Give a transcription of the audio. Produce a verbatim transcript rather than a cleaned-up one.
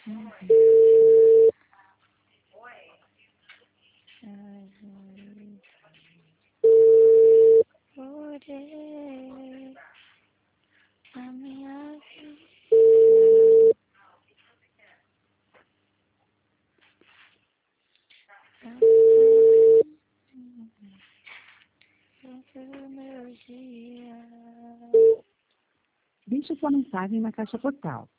Poder a minha vida. Todo meu dia. Deixe sua mensagem na caixa postal.